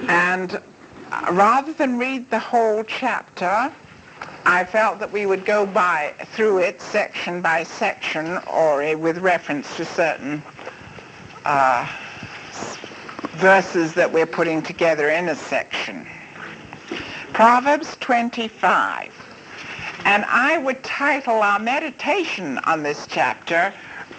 And rather than read the whole chapter, I felt that we would go through it section by section, or with reference to certain verses that we're putting together in a section. Proverbs 25. And I would title our meditation on this chapter,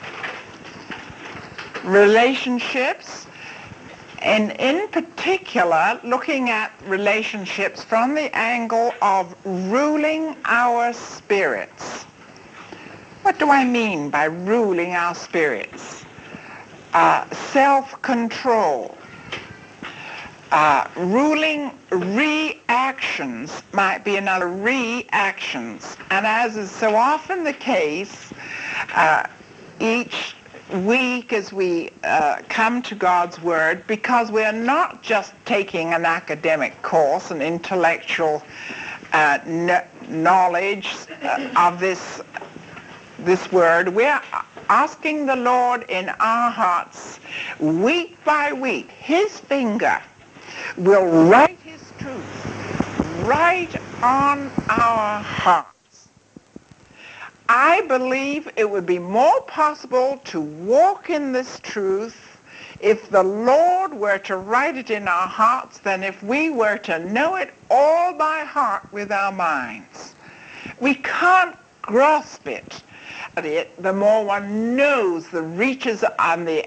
Relationships, and in particular looking at relationships from the angle of ruling our spirits. What do I mean by ruling our spirits? Self-control. Ruling reactions might be another reactions. And as is so often the case, each week as we come to God's Word, because we are not just taking an academic course, an intellectual knowledge of this Word, we're asking the Lord in our hearts, week by week, His finger will write His truth right on our hearts. I believe it would be more possible to walk in this truth if the Lord were to write it in our hearts than if we were to know it all by heart with our minds. We can't grasp it. The more one knows the reaches on the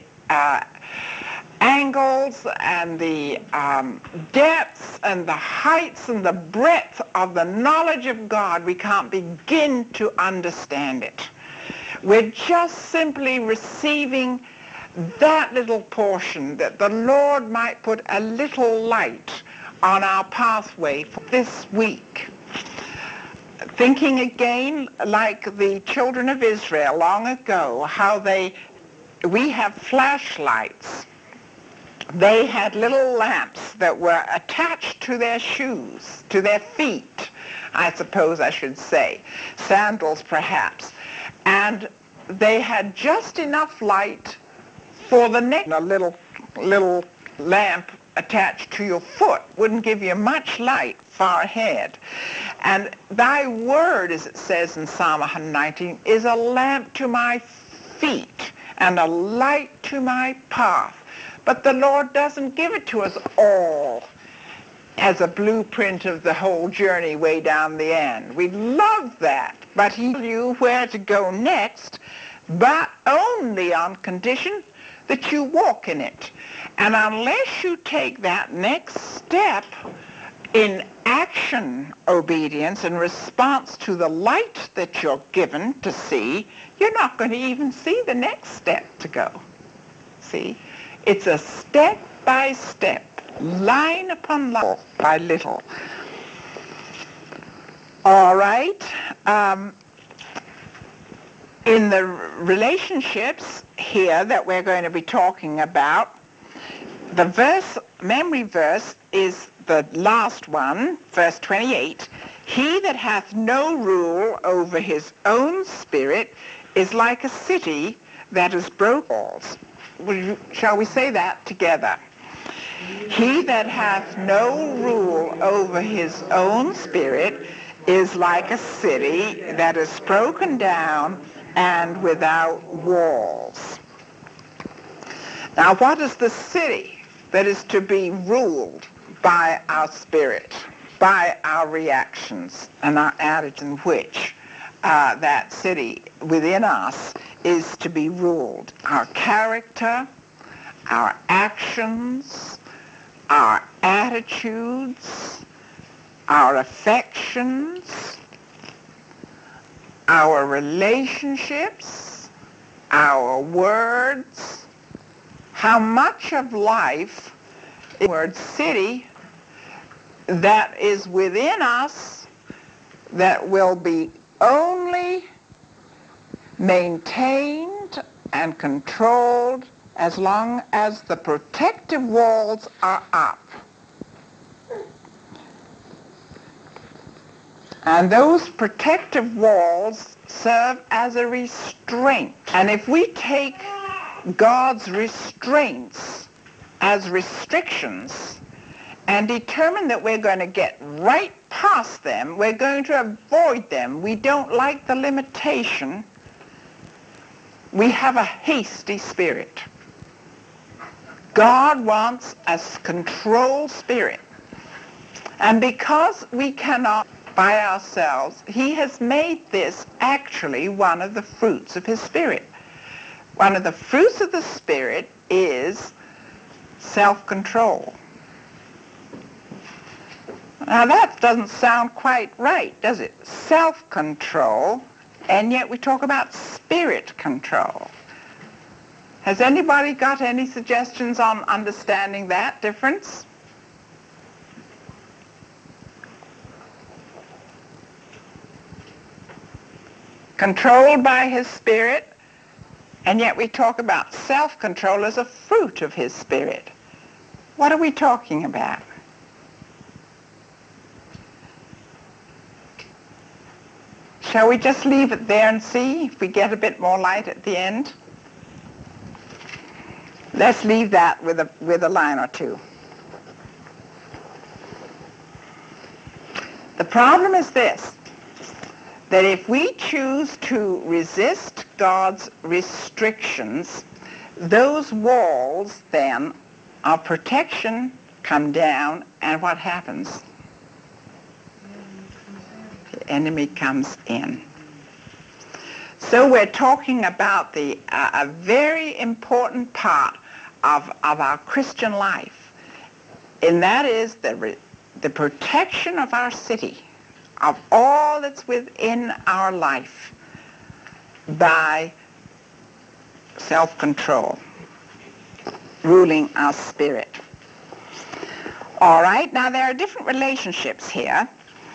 angles and the depths and the heights and the breadth of the knowledge of God, we can't begin to understand it. We're just simply receiving that little portion, that the Lord might put a little light on our pathway for this week. Thinking again like the children of Israel long ago, how we have flashlights. They had little lamps that were attached to their shoes, to their feet, I suppose I should say, sandals perhaps. And they had just enough light for the neck. A little lamp attached to your foot wouldn't give you much light far ahead. And thy word, as it says in Psalm 119, is a lamp to my feet and a light to my path. But the Lord doesn't give it to us all as a blueprint of the whole journey way down the end. We love that, but He tells you where to go next, but only on condition that you walk in it. And unless you take that next step in action obedience in response to the light that you're given to see, you're not going to even see the next step to go. See? It's a step by step, line upon line, by little. All right. In the relationships here that we're going to be talking about, the memory verse is the last one, verse 28. He that hath no rule over his own spirit is like a city that is broken walls. Shall we say that together? He that hath no rule over his own spirit is like a city that is broken down and without walls. Now, what is the city that is to be ruled by our spirit, by our reactions and our attitude, in which that city within us is to be ruled? Our character, our actions, our attitudes, our affections, our relationships, our words. How much of life is the word city that is within us that will be only maintained and controlled as long as the protective walls are up. And those protective walls serve as a restraint. And if we take God's restraints as restrictions and determine that we're going to get right past them, we're going to avoid them, we don't like the limitation, we have a hasty spirit. God wants a controlled spirit. And because we cannot by ourselves, he has made this actually one of the fruits of his spirit. One of the fruits of the spirit is self-control. Now that doesn't sound quite right, does it? Self-control, and yet we talk about spirit control. Has anybody got any suggestions on understanding that difference? Controlled by his spirit, and yet we talk about self-control as a fruit of his spirit. What are we talking about? Shall we just leave it there and see if we get a bit more light at the end? Let's leave that with a line or two. The problem is this, that if we choose to resist God's restrictions, those walls then of protection come down, and what happens? The enemy comes in. So we're talking about a very important part of our Christian life, and that is the protection of our city, of all that's within our life, by self-control, ruling our spirit. All right, now there are different relationships here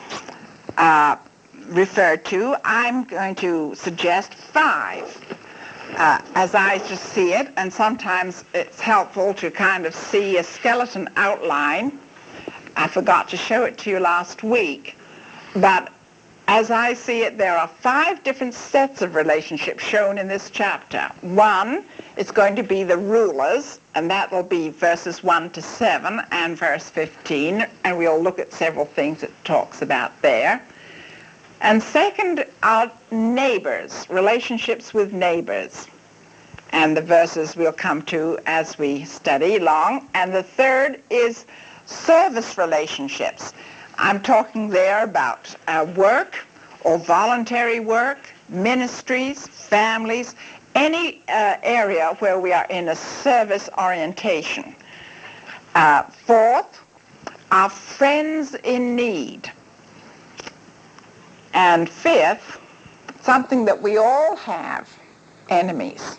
referred to. I'm going to suggest 5 as I just see it, and sometimes it's helpful to kind of see a skeleton outline. I forgot to show it to you last week, but as I see it, there are 5 different sets of relationships shown in this chapter. 1 is going to be the rulers, and that will be verses 1 to 7 and verse 15, and we'll look at several things it talks about there. And second are neighbors, relationships with neighbors, and the verses we'll come to as we study along. And the third is service relationships. I'm talking there about work or voluntary work, ministries, families, any area where we are in a service orientation. Fourth, our friends in need. And fifth, something that we all have, enemies.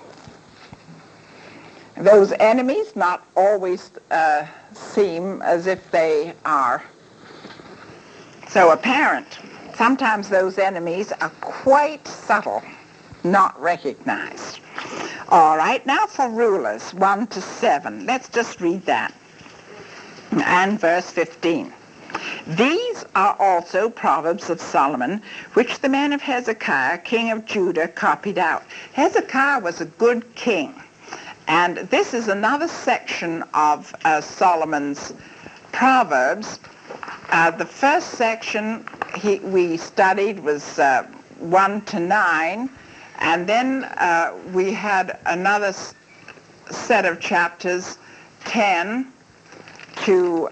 Those enemies not always seem as if they are so apparent. Sometimes those enemies are quite subtle, not recognized. All right, now for rulers, 1 to 7. Let's just read that. And verse 15. These are also Proverbs of Solomon, which the men of Hezekiah, king of Judah, copied out. Hezekiah was a good king, and this is another section of Solomon's Proverbs. The first section we studied was 1 to 9, and then we had another set of chapters, 10 to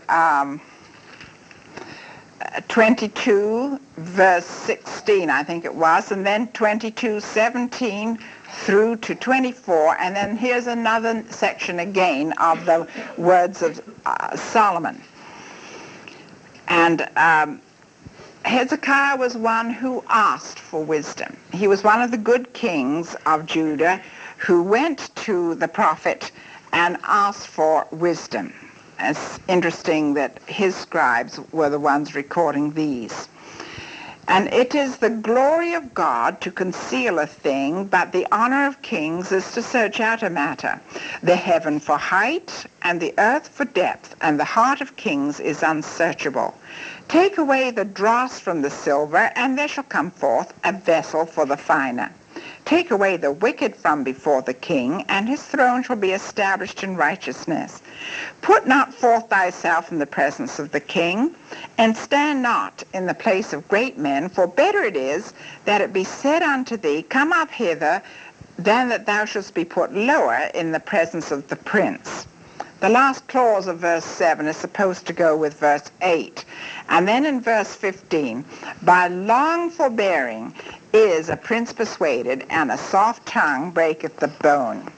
22, verse 16, I think it was, and then 22, 17 through to 24, and then here's another section again of the words of Solomon. And Hezekiah was one who asked for wisdom. He was one of the good kings of Judah who went to the prophet and asked for wisdom. It's interesting that his scribes were the ones recording these. And it is the glory of God to conceal a thing, but the honor of kings is to search out a matter. The heaven for height, and the earth for depth, and the heart of kings is unsearchable. Take away the dross from the silver, and there shall come forth a vessel for the finer. Take away the wicked from before the king, and his throne shall be established in righteousness. Put not forth thyself in the presence of the king, and stand not in the place of great men, for better it is that it be said unto thee, Come up hither, than that thou shouldst be put lower in the presence of the prince. The last clause of verse 7 is supposed to go with verse 8. And then in verse 15, by long forbearing is a prince persuaded, and a soft tongue breaketh the bone.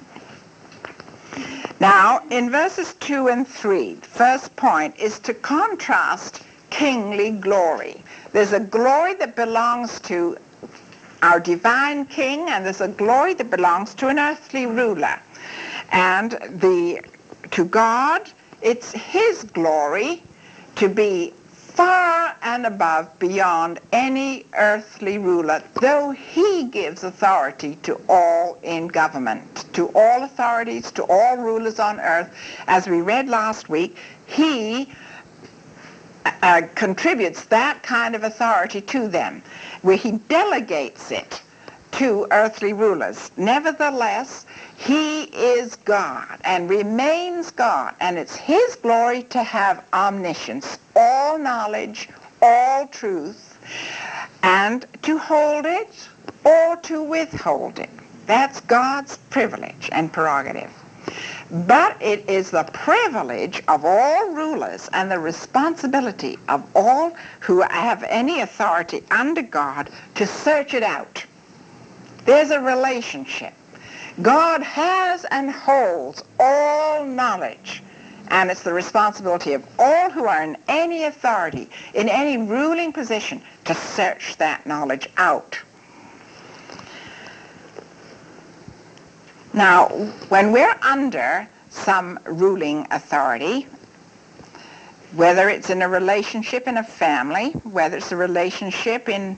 Now, in verses 2 and 3, the first point is to contrast kingly glory. There's a glory that belongs to our divine king, and there's a glory that belongs to an earthly ruler. And to God, it's his glory to be far and above, beyond any earthly ruler, though he gives authority to all in government, to all authorities, to all rulers on earth. As we read last week, he contributes that kind of authority to them, where he delegates it to earthly rulers. Nevertheless, he is God and remains God, and it's his glory to have omniscience, all knowledge, all truth, and to hold it or to withhold it. That's God's privilege and prerogative. But it is the privilege of all rulers and the responsibility of all who have any authority under God to search it out. There's a relationship. God has and holds all knowledge, and it's the responsibility of all who are in any authority, in any ruling position, to search that knowledge out. Now, when we're under some ruling authority, whether it's in a relationship in a family, whether it's a relationship in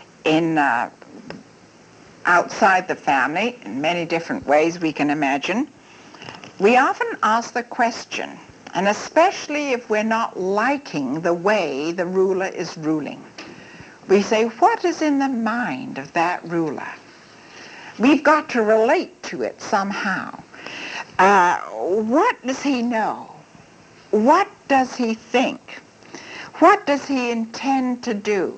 outside the family, in many different ways we can imagine, we often ask the question, and especially if we're not liking the way the ruler is ruling, we say, what is in the mind of that ruler? We've got to relate to it somehow. What does he know? What does he think? What does he intend to do?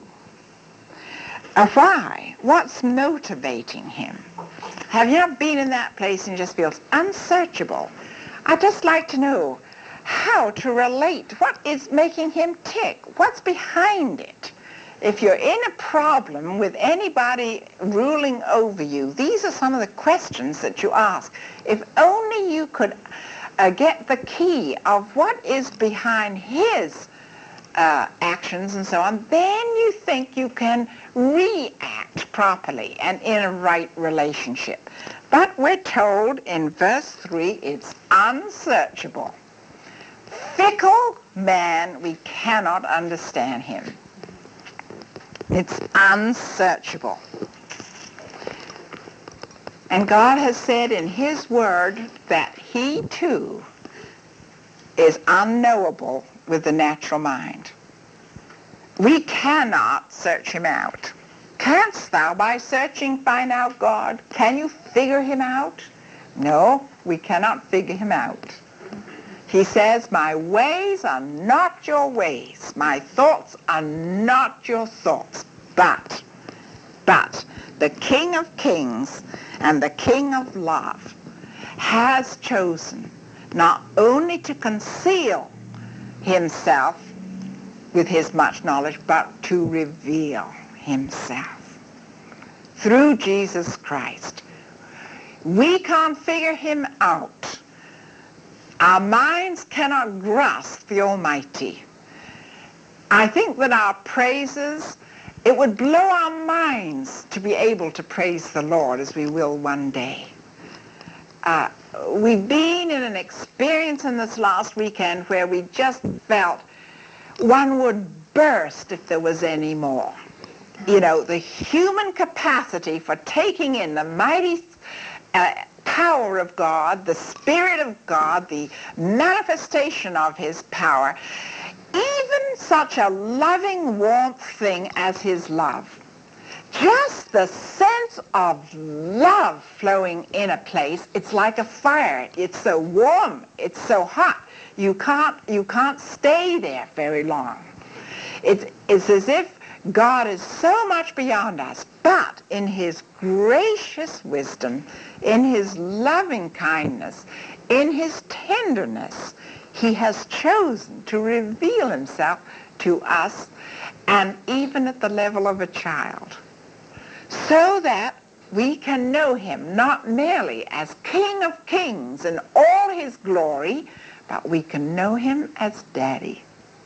Why? What's motivating him? Have you ever been in that place and you just feel unsearchable? I'd just like to know how to relate. What is making him tick? What's behind it? If you're in a problem with anybody ruling over you, these are some of the questions that you ask. If only you could get the key of what is behind his actions and so on, then you think you can react properly and in a right relationship. But we're told in verse 3, it's unsearchable. Fickle man, we cannot understand him. It's unsearchable. And God has said in his word that he too is unknowable with the natural mind. We cannot search him out. Canst thou by searching find out God? Can you figure him out? No, we cannot figure him out. He says, my ways are not your ways. My thoughts are not your thoughts. But the King of Kings and the King of Love has chosen not only to conceal himself with his much knowledge, but to reveal himself through Jesus Christ. We can't figure him out. Our minds cannot grasp the Almighty. I think that our praises, it would blow our minds to be able to praise the Lord as we will one day. We've been in an experience in this last weekend where we just felt one would burst if there was any more. You know, the human capacity for taking in the mighty power of God, the Spirit of God, the manifestation of his power, even such a loving, warmth thing as his love. Just the sense sense of love flowing in a place, it's like a fire. It's so warm, it's so hot. You can't stay there very long. It's as if God is so much beyond us, but in his gracious wisdom, in his loving kindness, in his tenderness, he has chosen to reveal himself to us, and even at the level of a child, so that we can know him not merely as King of Kings in all his glory, but we can know him as Daddy.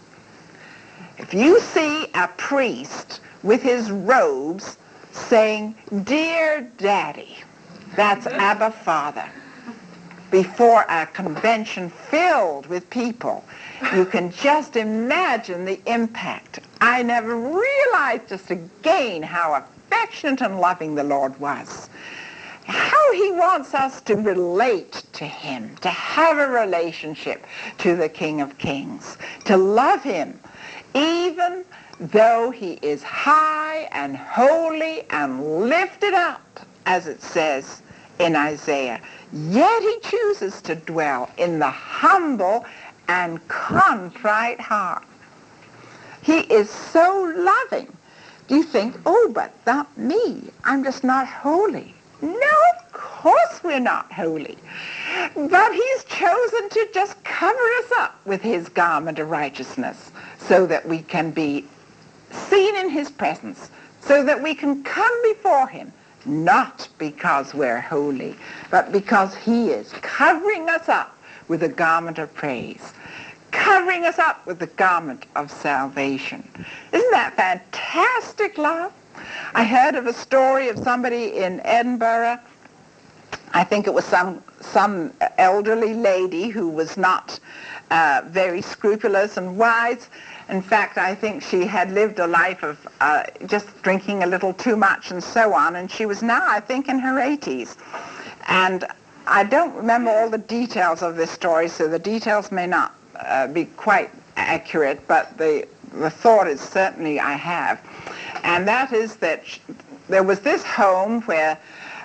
If you see a priest with his robes saying, "Dear Daddy," that's Abba Father, before a convention filled with people, you can just imagine the impact. I never realized just again how affectionate and loving the Lord was. How he wants us to relate to him, to have a relationship to the King of Kings, to love him, even though he is high and holy and lifted up, as it says in Isaiah. Yet he chooses to dwell in the humble and contrite heart. He is so loving. Do you think, oh, but not me, I'm just not holy? No, of course we're not holy. But he's chosen to just cover us up with his garment of righteousness so that we can be seen in his presence, so that we can come before him, not because we're holy, but because he is covering us up with a garment of praise, covering us up with the garment of salvation. Isn't that fantastic love? I heard of a story of somebody in Edinburgh. I think it was some elderly lady who was not very scrupulous and wise. In fact, I think she had lived a life of just drinking a little too much and so on, and she was now, I think, in her 80s. And I don't remember all the details of this story, so the details may not be quite accurate, but the thought is certainly I have. And that is that there was this home where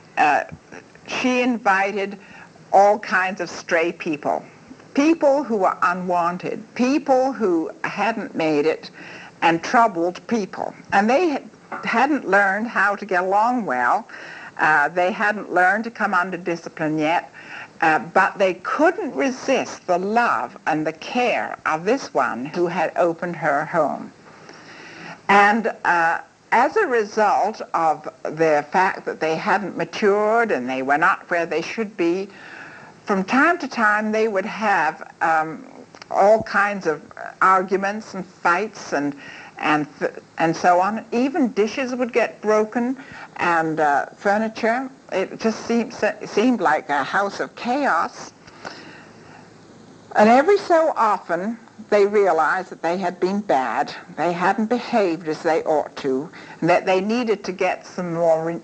she invited all kinds of stray people, people who were unwanted, people who hadn't made it, and troubled people. And they hadn't learned how to get along well. They hadn't learned to come under discipline yet, but they couldn't resist the love and the care of this one who had opened her home. And as a result of the fact that they hadn't matured and they were not where they should be, from time to time they would have all kinds of arguments and fights and so on. Even dishes would get broken and furniture. It just seemed like a house of chaos. And every so often they realized that they had been bad, they hadn't behaved as they ought to, and that they needed to get some more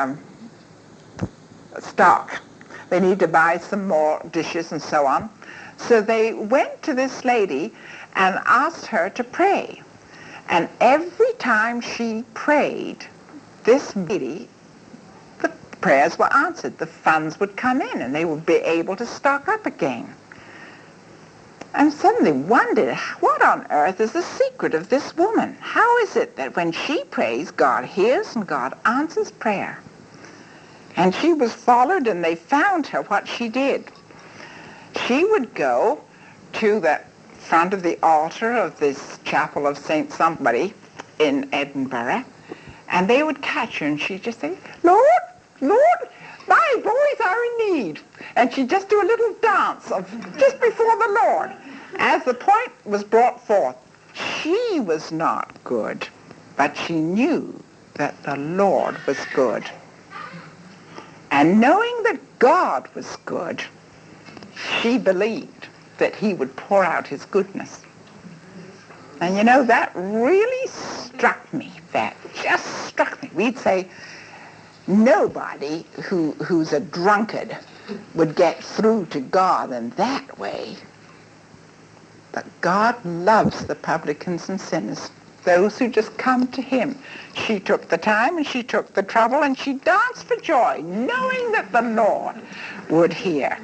stock. They needed to buy some more dishes and so on. So they went to this lady and asked her to pray. And every time she prayed, this lady, the prayers were answered. The funds would come in and they would be able to stock up again. And suddenly wondered, what on earth is the secret of this woman? How is it that when she prays, God hears and God answers prayer? And she was followed, and they found her what she did. She would go to the front of the altar of this chapel of St. Somebody in Edinburgh, and they would catch her, and she'd just say, "Lord, Lord, my boys are in need." And she'd just do a little dance of just before the Lord. As the point was brought forth, she was not good, but she knew that the Lord was good. And knowing that God was good, she believed that he would pour out his goodness. And you know, that really struck me. That just struck me. We'd say nobody who's a drunkard would get through to God in that way. But God loves the publicans and sinners. those who just come to him. She took the time and she took the trouble and she danced for joy, knowing that the Lord would hear.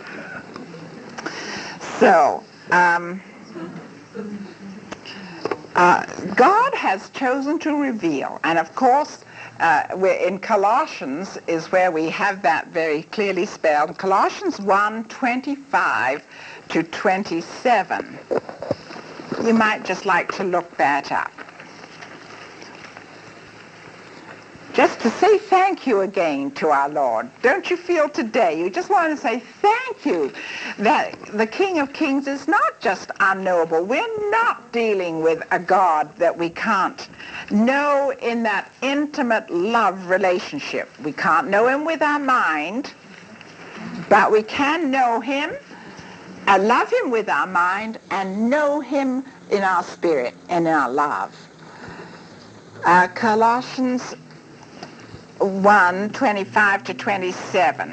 So, God has chosen to reveal, and of course, we're in Colossians is where we have that very clearly spelled. Colossians 1:25 to 27. You might just like to look that up. Just to say thank you again to our Lord. Don't you feel today, you just want to say thank you that the King of Kings is not just unknowable. We're not dealing with a God that we can't know in that intimate love relationship. We can't know him with our mind, but we can know him and love him with our mind and know him in our spirit and in our love. Colossians 1:25 to 27.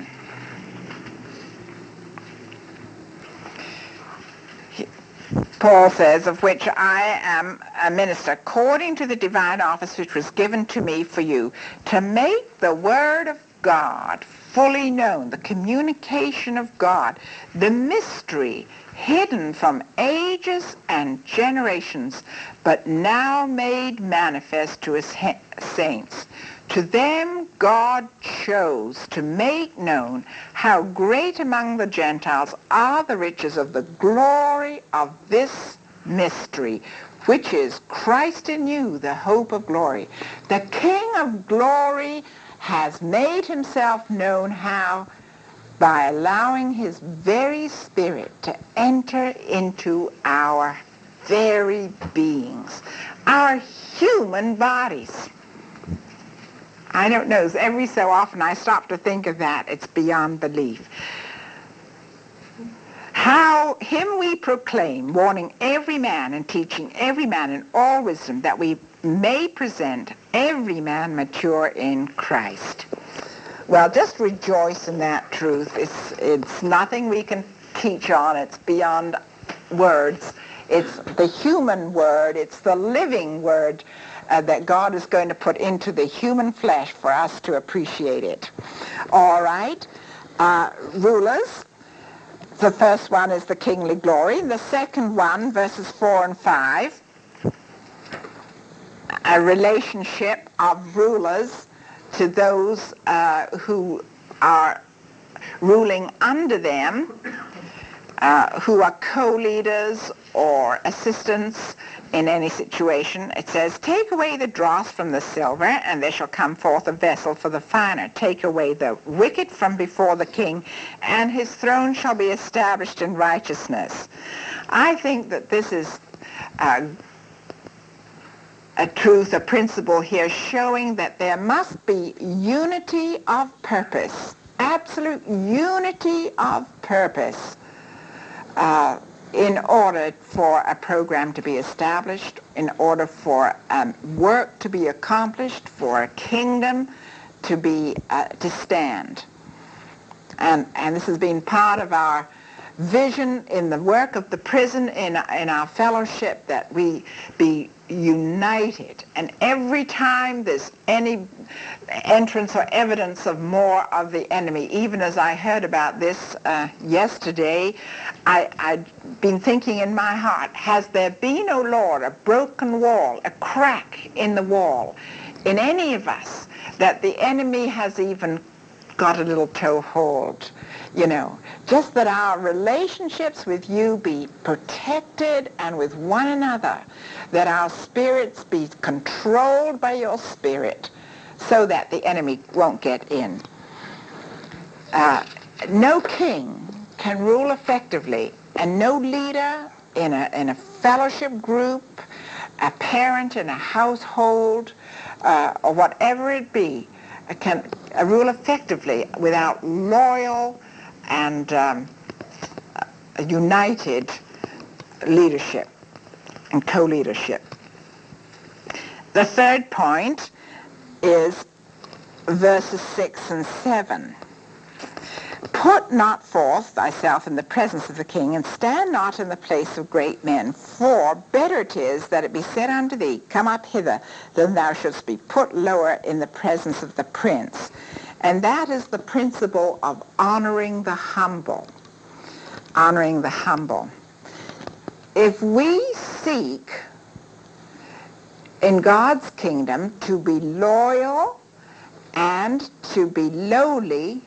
Paul says, of which I am a minister, according to the divine office which was given to me for you, to make the word of God fully known, the communication of God, the mystery hidden from ages and generations, but now made manifest to his saints. To them God chose to make known how great among the Gentiles are the riches of the glory of this mystery, which is Christ in you, the hope of glory. The King of glory has made himself known how? By allowing his very spirit to enter into our very beings, our human bodies. I don't know, every so often I stop to think of that. It's beyond belief. How him we proclaim, warning every man and teaching every man in all wisdom, that we may present every man mature in Christ. Well, just rejoice in that truth. It's nothing we can teach on. It's beyond words. It's the human word. It's the living word that God is going to put into the human flesh for us to appreciate it. All right. Rulers. The first one is the kingly glory. The second one, verses 4 and 5, a relationship of rulers to those who are ruling under them, who are co-leaders or assistants in any situation. It says, take away the dross from the silver, and there shall come forth a vessel for the finer. Take away the wicked from before the king, and his throne shall be established in righteousness. I think that this is a truth, a principle here showing that there must be unity of purpose, absolute unity of purpose, in order for a program to be established, in order for work to be accomplished, for a kingdom to be to stand. And this has been part of our vision in the work of the prison, in our fellowship, that we be united. And every time there's any entrance or evidence of more of the enemy, even as I heard about this yesterday, I'd been thinking in my heart, has there been, O Lord, a broken wall, a crack in the wall in any of us, that the enemy has even got a little toehold? You know, just that our relationships with you be protected, and with one another, that our spirits be controlled by your spirit, so that the enemy won't get in. No king can rule effectively, and no leader in a fellowship group, a parent in a household, or whatever it be, can rule effectively without loyal and united leadership and co-leadership. The third point is verses 6 and 7. Put not forth thyself in the presence of the king, and stand not in the place of great men, for better it is that it be said unto thee, Come up hither, than thou shouldst be put lower in the presence of the prince. And that is the principle of honoring the humble. Honoring the humble. If we seek in God's kingdom to be loyal and to be lowly,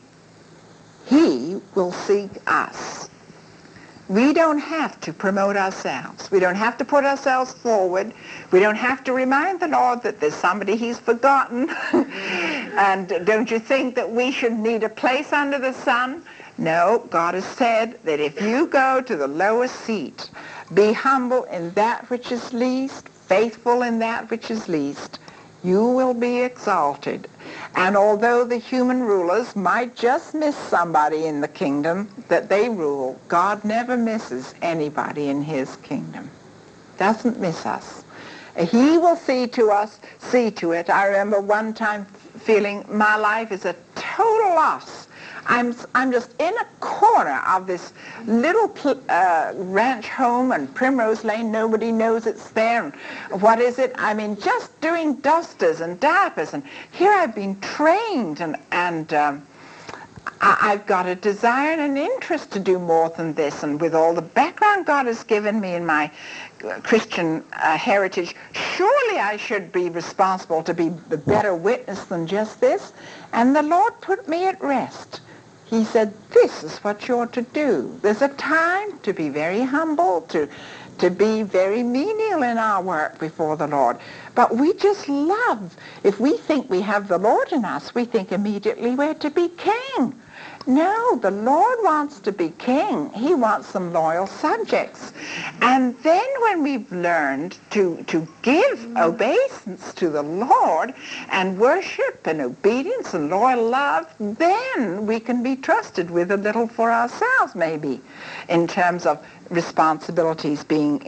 he will seek us. We don't have to promote ourselves. We don't have to put ourselves forward. We don't have to remind the Lord that there's somebody he's forgotten. And don't you think that we should need a place under the sun? No, God has said that if you go to the lowest seat, be humble in that which is least, faithful in that which is least, you will be exalted. And although the human rulers might just miss somebody in the kingdom that they rule, God never misses anybody in his kingdom. Doesn't miss us. He will see to it. I remember one time feeling my life is a total loss. I'm just in a corner of this little ranch home in Primrose Lane. Nobody knows it's there. And what is it? I mean, just doing dusters and diapers. And here I've been trained, and I've got a desire and an interest to do more than this. And with all the background God has given me in my Christian heritage, surely I should be responsible to be a better witness than just this. And the Lord put me at rest. He said, this is what you're to do. There's a time to be very humble, to be very menial in our work before the Lord. But we just love, if we think we have the Lord in us, we think immediately we're to be king. No, the Lord wants to be king. He wants some loyal subjects. And then when we've learned to give obeisance to the Lord and worship and obedience and loyal love, then we can be trusted with a little for ourselves, maybe, in terms of responsibilities being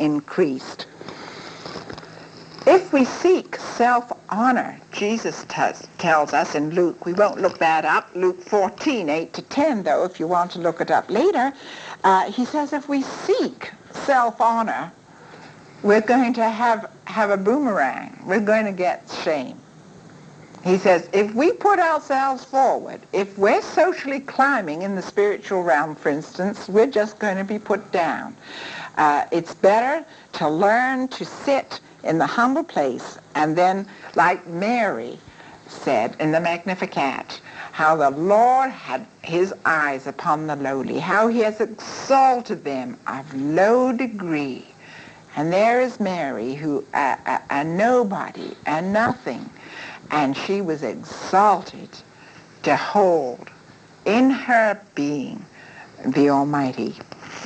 increased. If we seek self-honor, Jesus tells us in Luke, we won't look that up, Luke 14, 8 to 10, though, if you want to look it up later, he says if we seek self-honor, we're going to have a boomerang. We're going to get shame. He says if we put ourselves forward, if we're socially climbing in the spiritual realm, for instance, we're just going to be put down. It's better to learn to sit in the humble place, and then, like Mary said in the Magnificat, how the Lord had his eyes upon the lowly, how he has exalted them of low degree. And there is Mary, who a nobody, a nothing, and she was exalted to hold in her being the Almighty.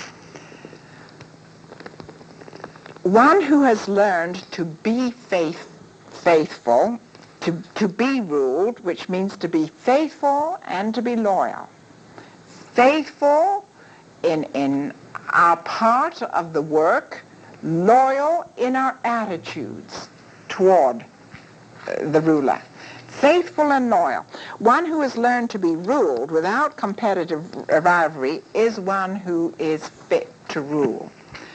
One who has learned to be faithful, to be ruled, which means to be faithful and to be loyal. Faithful in our part of the work, loyal in our attitudes toward the ruler. Faithful and loyal. One who has learned to be ruled without competitive rivalry is one who is fit to rule.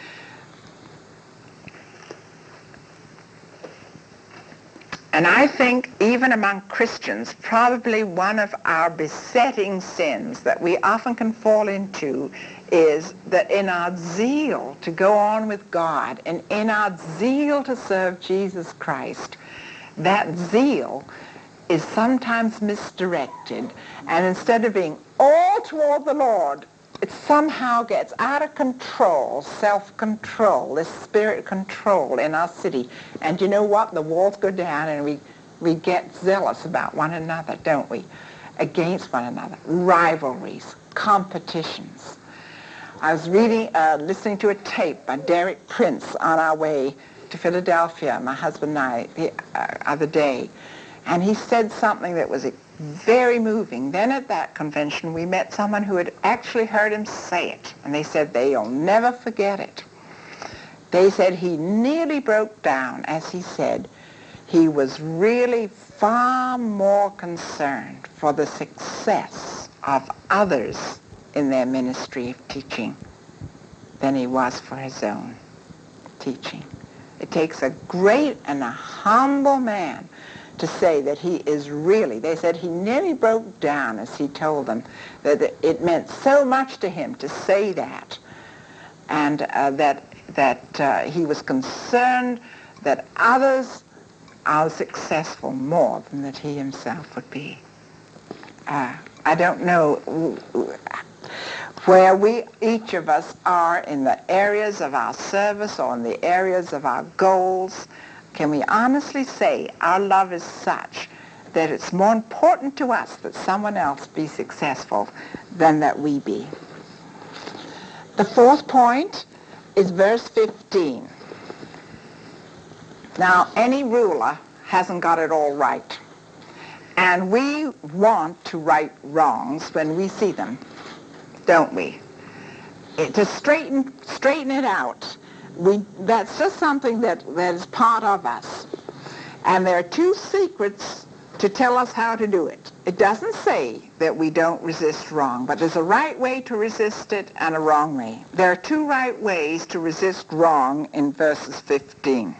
And I think even among Christians, probably one of our besetting sins that we often can fall into is that in our zeal to go on with God and in our zeal to serve Jesus Christ, that zeal is sometimes misdirected. And instead of being all toward the Lord, it somehow gets out of control, self-control, this spirit control in our city. And you know what? The walls go down and we get zealous about one another, don't we? Against one another. Rivalries, competitions. I was listening to a tape by Derek Prince on our way to Philadelphia, my husband and I, the other day. And he said something that was very moving. Then at that convention, we met someone who had actually heard him say it. And they said they'll never forget it. They said he nearly broke down as he said he was really far more concerned for the success of others in their ministry of teaching than he was for his own teaching. It takes a great and a humble man to say that he is really, they said he nearly broke down as he told them that it meant so much to him to say that, and that he was concerned that others are successful more than that he himself would be. I don't know where we, each of us, are in the areas of our service or in the areas of our goals. Can we honestly say our love is such that it's more important to us that someone else be successful than that we be? The fourth point is verse 15. Now, any ruler hasn't got it all right. And we want to right wrongs when we see them, don't we? To straighten it out. That's just something that is part of us. And there are two secrets to tell us how to do it. It doesn't say that we don't resist wrong, but there's a right way to resist it and a wrong way. There are two right ways to resist wrong in verse 15.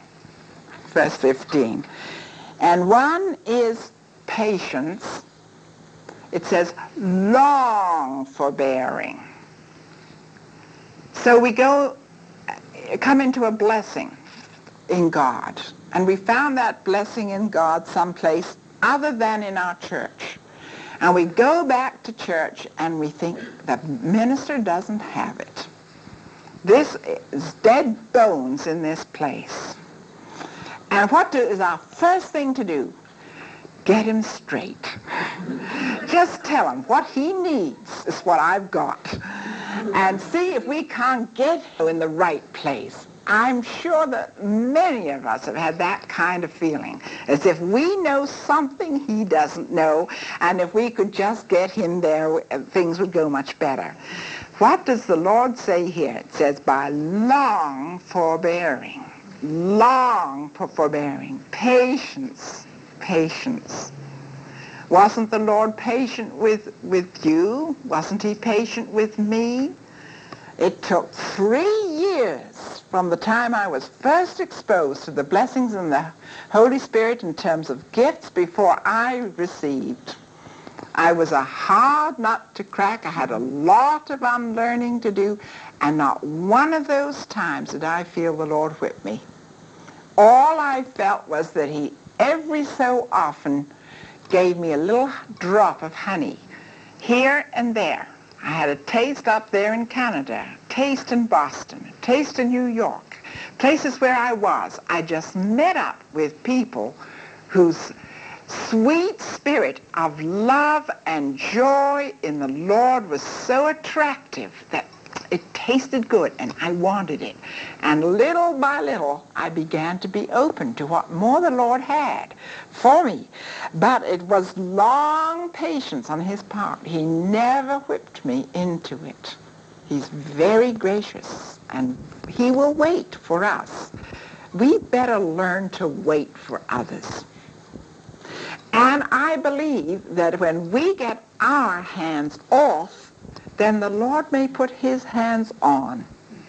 And one is patience. It says long forbearing. So we come into a blessing in God, and we found that blessing in God someplace other than in our church. And we go back to church and we think the minister doesn't have it. This is dead bones in this place. And what is our first thing to do? Get him straight. Just tell him what he needs is what I've got. And see if we can't get him in the right place. I'm sure that many of us have had that kind of feeling, as if we know something he doesn't know, and if we could just get him there, things would go much better. What does the Lord say here? It says, by long forbearing. Long forbearing. Patience. Wasn't the Lord patient with you? Wasn't he patient with me? It took 3 years from the time I was first exposed to the blessings of the Holy Spirit in terms of gifts before I received. I was a hard nut to crack. I had a lot of unlearning to do, and not one of those times did I feel the Lord whip me. All I felt was that he every so often gave me a little drop of honey here and there. I had a taste up there in Canada, a taste in Boston, a taste in New York, places where I was. I just met up with people whose sweet spirit of love and joy in the Lord was so attractive that it tasted good, and I wanted it. And little by little, I began to be open to what more the Lord had for me. But it was long patience on his part. He never whipped me into it. He's very gracious, and he will wait for us. We better learn to wait for others. And I believe that when we get our hands off, then the Lord may put his hands on.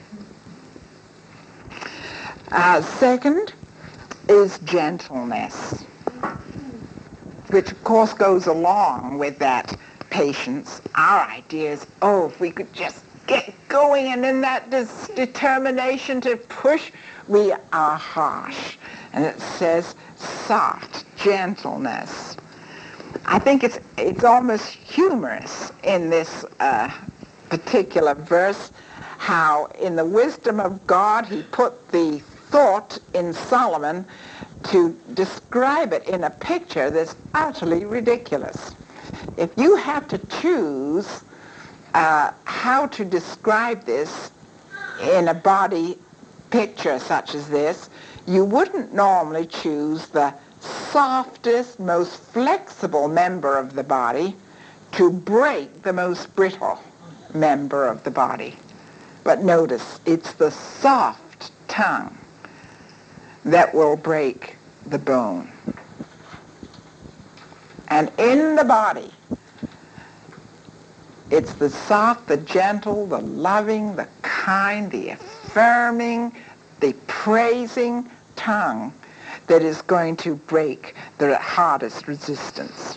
Second is gentleness, which of course goes along with that patience. Our idea is, if we could just get going, and in that determination to push, we are harsh. And it says soft, gentleness. I think it's almost humorous in this particular verse how in the wisdom of God he put the thought in Solomon to describe it in a picture that's utterly ridiculous. If you had to choose how to describe this in a body picture such as this, you wouldn't normally choose the softest, most flexible member of the body to break the most brittle member of the body. But notice, it's the soft tongue that will break the bone. And in the body, It's the soft, the gentle, the loving, the kind, the affirming, the praising tongue that is going to break the hardest resistance.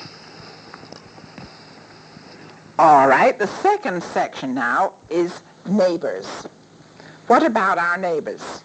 All right, the second section now is neighbors. What about our neighbors?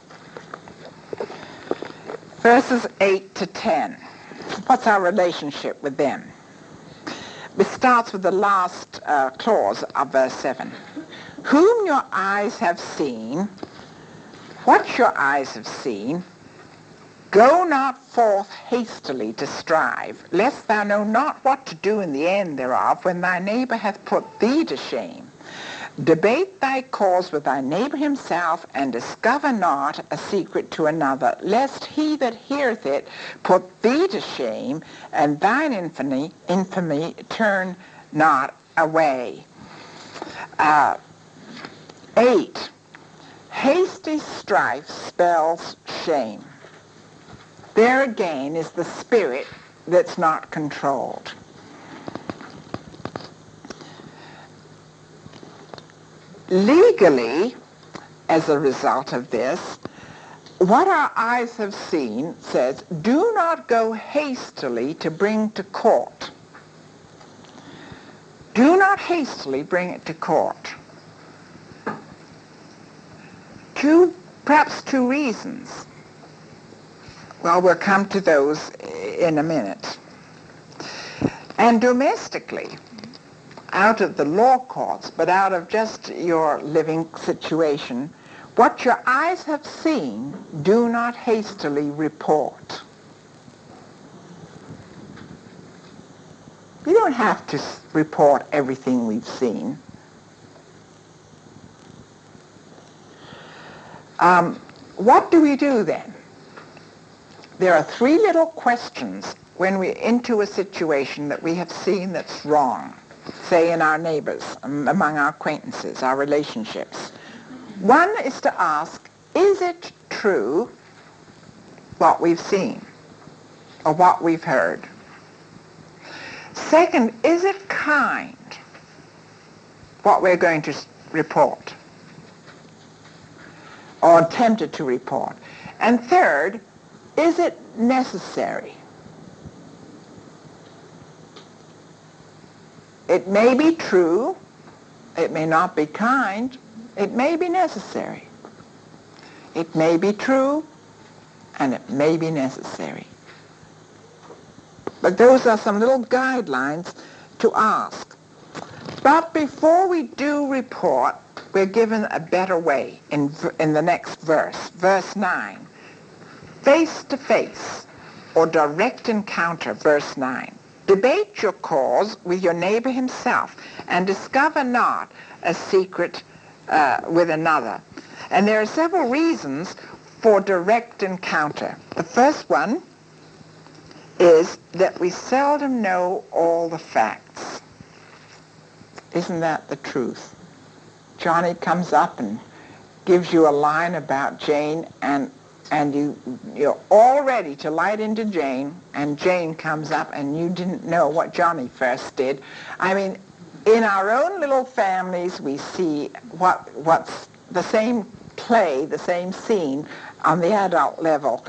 Verses 8 to 10. What's our relationship with them? It starts with the last clause of verse 7. Whom your eyes have seen, what your eyes have seen, go not forth hastily to strive, lest thou know not what to do in the end thereof, when thy neighbor hath put thee to shame. Debate thy cause with thy neighbor himself, and discover not a secret to another, lest he that heareth it put thee to shame, and thine infamy turn not away. 8. Hasty strife spells shame. There again is the spirit that's not controlled. Legally, as a result of this, what our eyes have seen says, do not go hastily to bring to court. Do not hastily bring it to court. Perhaps two reasons. Well, we'll come to those in a minute. And domestically, out of the law courts, but out of just your living situation, what your eyes have seen, do not hastily report. We don't have to report everything we've seen. What do we do then? There are three little questions when we're into a situation that we have seen that's wrong, say in our neighbors, among our acquaintances, our relationships. One is to ask, is it true what we've seen or what we've heard? Second, is it kind what we're going to report or attempted to report? And third, is it necessary? It may be true, it may not be kind, it may be necessary. It may be true, and it may be necessary. But those are some little guidelines to ask. But before we do report, we're given a better way in the next verse, verse 9. Face to face, or direct encounter, verse 9. Debate your cause with your neighbor himself, and discover not a secret with another. And there are several reasons for direct encounter. The first one is that we seldom know all the facts. Isn't that the truth? Johnny comes up and gives you a line about Jane, and you're all ready to light into Jane, and Jane comes up and you didn't know what Johnny first did. I mean, in our own little families, we see what's the same play, the same scene on the adult level.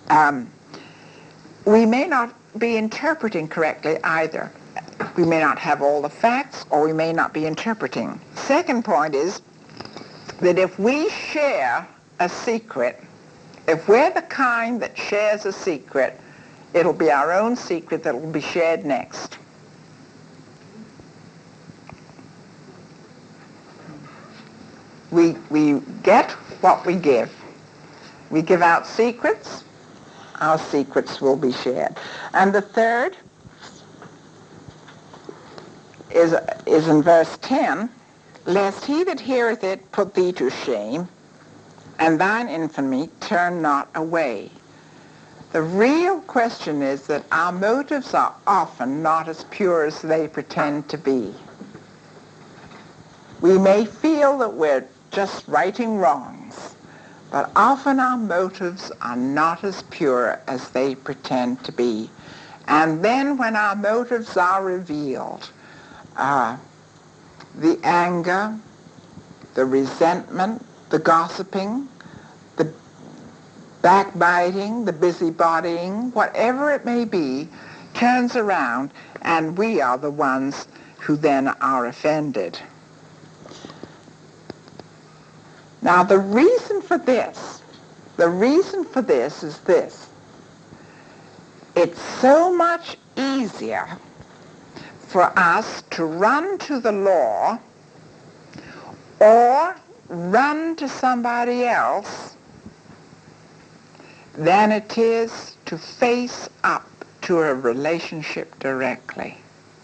We may not be interpreting correctly either. We may not have all the facts, or we may not be interpreting. Second point is that if we share a secret, if we're the kind that shares a secret, it'll be our own secret that will be shared next. We get what we give. We give out secrets, our secrets will be shared. And the third is in verse 10, lest he that heareth it put thee to shame, and thine infamy turn not away. The real question is that our motives are often not as pure as they pretend to be. We may feel that we're just righting wrongs, but often our motives are not as pure as they pretend to be. And then when our motives are revealed, the anger, the resentment, the gossiping, the backbiting, the busybodying, whatever it may be, turns around, and we are the ones who then are offended. Now, the reason for this is this. It's so much easier for us to run to the law or run to somebody else than it is to face up to a relationship directly.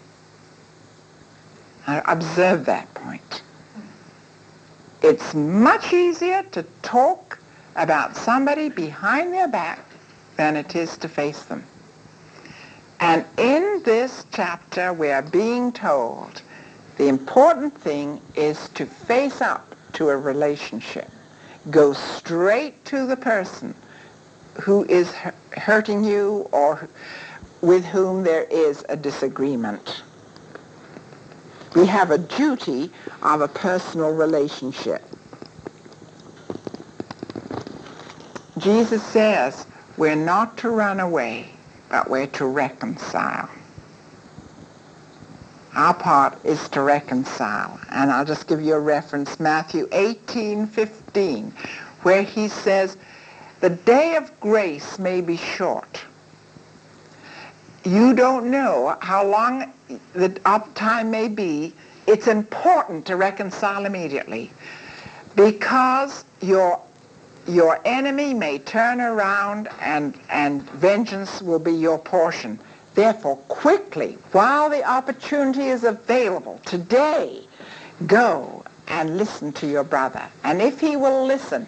Now, observe that point. It's much easier to talk about somebody behind their back than it is to face them. And in this chapter, we are being told the important thing is to face up to a relationship. Go straight to the person who is hurting you or with whom there is a disagreement. We have a duty of a personal relationship. Jesus says we're not to run away, but we're to reconcile. Our part is to reconcile. And I'll just give you a reference, Matthew 18:15, where he says, the day of grace may be short. You don't know how long the time may be. It's important to reconcile immediately, because your enemy may turn around and vengeance will be your portion. Therefore, quickly, while the opportunity is available, today, go and listen to your brother. And if he will listen,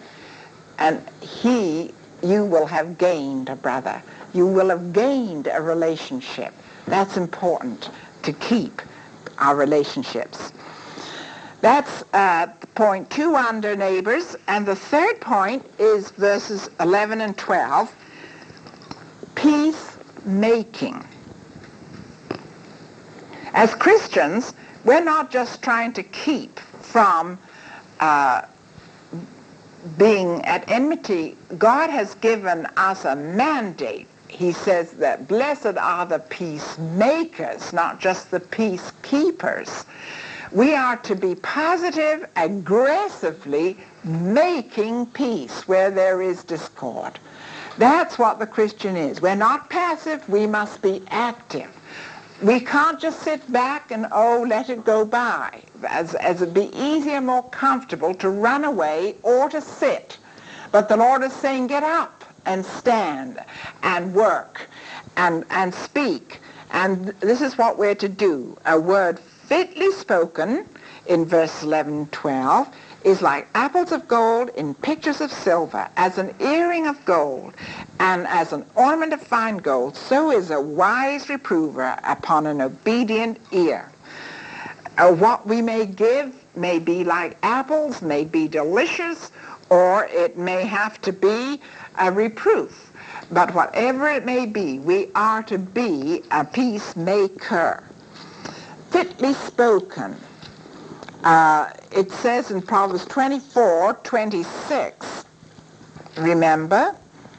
you will have gained a brother. You will have gained a relationship. That's important to keep our relationships. That's point 2 under neighbors. And the third point is verses 11 and 12, peacemaking. As Christians, we're not just trying to keep from being at enmity. God has given us a mandate. He says that blessed are the peacemakers, not just the peacekeepers. We are to be positive, aggressively making peace where there is discord. That's what the Christian is. We're not passive, we must be active. We can't just sit back and, let it go by, as it'd be easier, more comfortable to run away or to sit. But the Lord is saying, get up and stand and work and speak. And this is what we're to do. A word fitly spoken in verse 11 and 12 is like apples of gold in pictures of silver, as an earring of gold and as an ornament of fine gold, so is a wise reprover upon an obedient ear. What we may give may be like apples, may be delicious, or it may have to be a reproof. But whatever it may be, we are to be a peacemaker. Fitly spoken. It says in Proverbs 24:26, remember,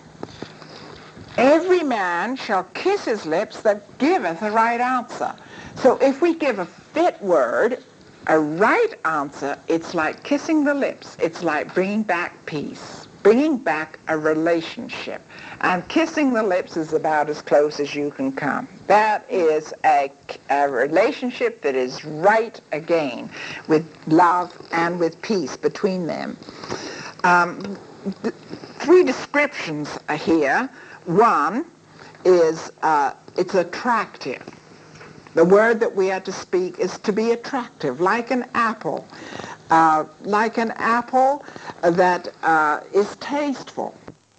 every man shall kiss his lips that giveth a right answer. So if we give a fit word, a right answer, it's like kissing the lips. It's like bringing back peace, bringing back a relationship. And kissing the lips is about as close as you can come. That is a relationship that is right again, with love and with peace between them. 3 descriptions are here. One is it's attractive. The word that we are to speak is to be attractive, like an apple. Like an apple that is tasteful.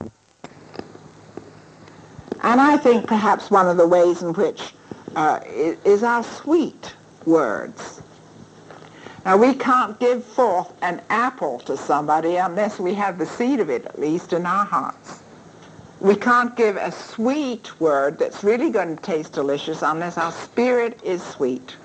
And I think perhaps one of the ways in which is our sweet words. Now, we can't give forth an apple to somebody unless we have the seed of it, at least, in our hearts. We can't give a sweet word that's really going to taste delicious unless our spirit is sweet.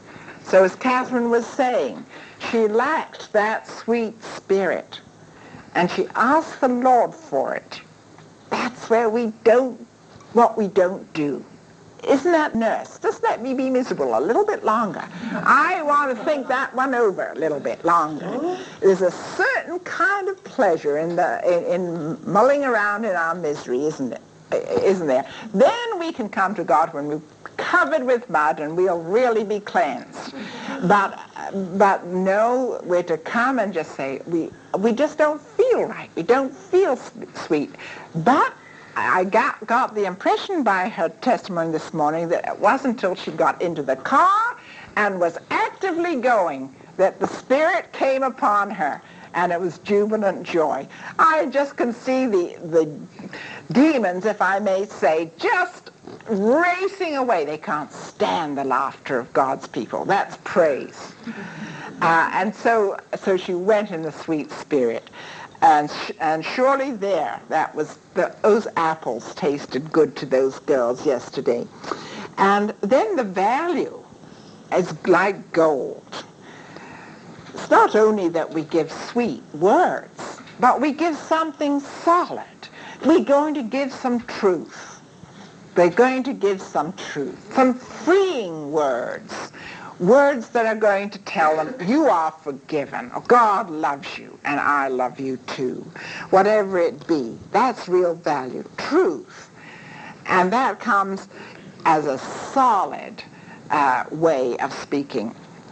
So as Catherine was saying, she lacked that sweet spirit, and she asked the Lord for it. That's where what we don't do. Isn't that nurse? Just let me be miserable a little bit longer. I want to think that one over a little bit longer. There's a certain kind of pleasure in mulling around in our misery, isn't it? Isn't there? Then we can come to God when we're covered with mud and we'll really be cleansed. But no, we're to come and just say, we just don't feel right. We don't feel sweet. But I got the impression by her testimony this morning that it wasn't until she got into the car and was actively going that the Spirit came upon her, and it was jubilant joy. I just can see the demons, if I may say, just racing away. They can't stand the laughter of God's people. That's praise. And so she went in the sweet Spirit. And surely those apples tasted good to those girls yesterday. And then the value is like gold. It's not only that we give sweet words, but we give something solid. We're going to give some truth. We're going to give some truth, some freeing words. Words that are going to tell them, you are forgiven, or God loves you, and I love you too. Whatever it be, that's real value, truth. And that comes as a solid way of speaking.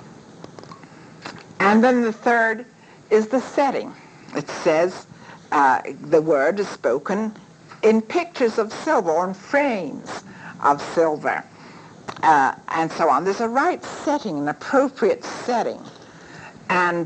And then the third is the setting. It says the word is spoken in pictures of silver, or in frames of silver. And so on. There's a right setting, an appropriate setting. And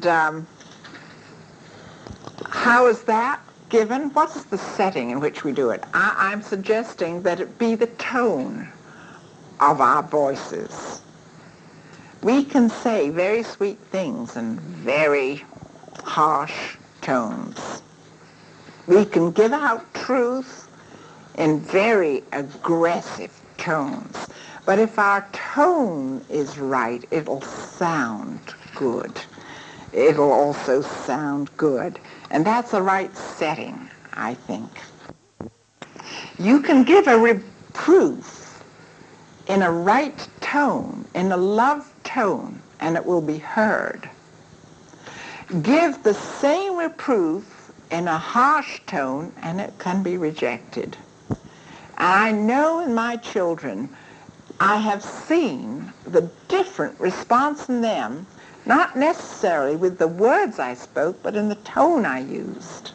how is that given? What's the setting in which we do it? I'm suggesting that it be the tone of our voices. We can say very sweet things in very harsh tones. We can give out truth in very aggressive tones. But if our tone is right, it'll sound good. It'll also sound good. And that's the right setting, I think. You can give a reproof in a right tone, in a love tone, and it will be heard. Give the same reproof in a harsh tone, and it can be rejected. And I know in my children, I have seen the different response in them, not necessarily with the words I spoke, but in the tone I used.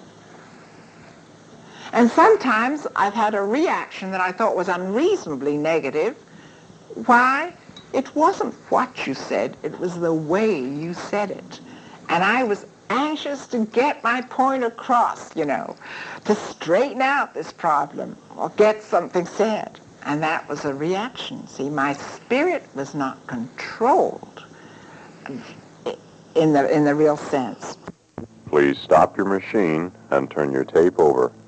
And sometimes I've had a reaction that I thought was unreasonably negative. Why? It wasn't what you said, it was the way you said it. And I was anxious to get my point across, to straighten out this problem or get something said. And that was a reaction. See, my spirit was not controlled in the real sense. Please stop your machine and turn your tape over.